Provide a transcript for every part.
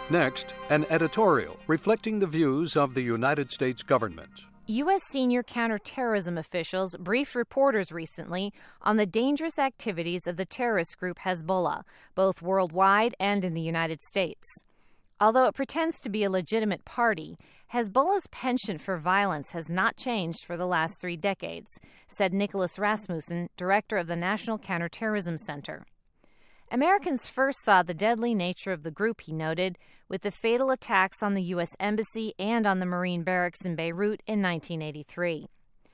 Next, an editorial reflecting the views of the United States government. U.S. senior counterterrorism officials briefed reporters recently on the dangerous activities of the terrorist group Hezbollah, both worldwide and in the United States. Although it pretends to be a legitimate party, Hezbollah's penchant for violence has not changed for the last 3 decades, said Nicholas Rasmussen, director of the National Counterterrorism Center. Americans first saw the deadly nature of the group, he noted, with the fatal attacks on the U.S. Embassy and on the Marine barracks in Beirut in 1983.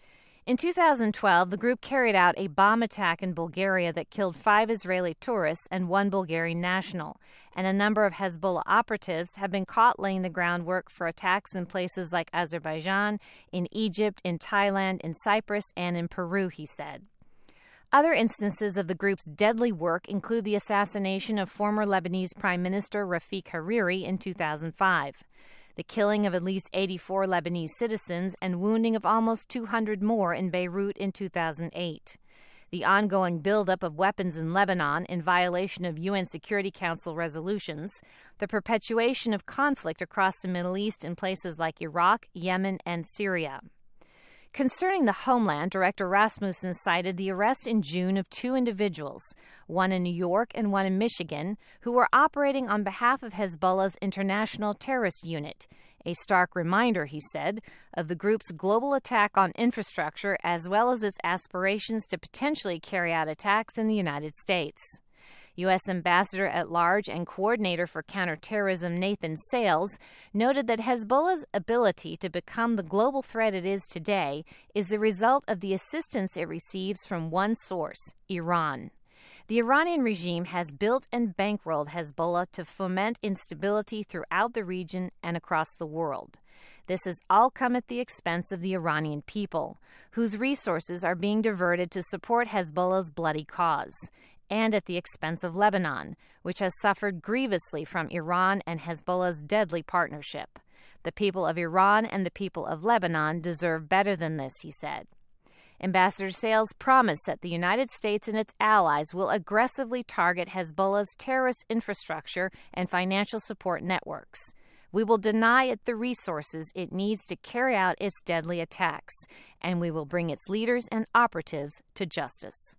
In 2012, the group carried out a bomb attack in Bulgaria that killed 5 Israeli tourists and 1 Bulgarian national, and a number of Hezbollah operatives have been caught laying the groundwork for attacks in places like Azerbaijan, in Egypt, in Thailand, in Cyprus, and in Peru, he said. Other instances of the group's deadly work include the assassination of former Lebanese Prime Minister Rafik Hariri in 2005, the killing of at least 84 Lebanese citizens and wounding of almost 200 more in Beirut in 2008, the ongoing buildup of weapons in Lebanon in violation of UN Security Council resolutions, the perpetuation of conflict across the Middle East in places like Iraq, Yemen, and Syria. Concerning the homeland, Director Rasmussen cited the arrest in June of 2 individuals, one in New York and one in Michigan, who were operating on behalf of Hezbollah's International Terrorist Unit, a stark reminder, he said, of the group's global attack on infrastructure as well as its aspirations to potentially carry out attacks in the United States. U.S. Ambassador at Large and Coordinator for Counterterrorism Nathan Sales noted that Hezbollah's ability to become the global threat it is today is the result of the assistance it receives from one source, Iran. The Iranian regime has built and bankrolled Hezbollah to foment instability throughout the region and across the world. This has all come at the expense of the Iranian people, whose resources are being diverted to support Hezbollah's bloody cause, and at the expense of Lebanon, which has suffered grievously from Iran and Hezbollah's deadly partnership. The people of Iran and the people of Lebanon deserve better than this, he said. Ambassador Sales promised that the United States and its allies will aggressively target Hezbollah's terrorist infrastructure and financial support networks. We will deny it the resources it needs to carry out its deadly attacks, and we will bring its leaders and operatives to justice.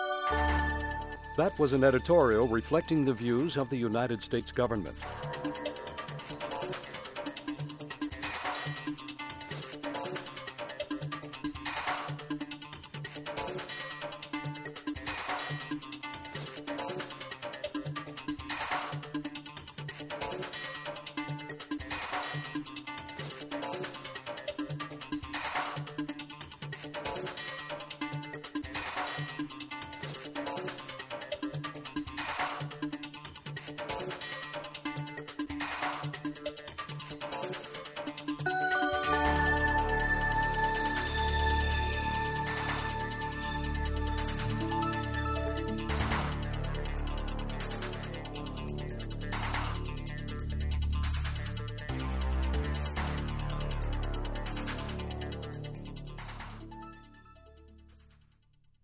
That was an editorial reflecting the views of the United States government.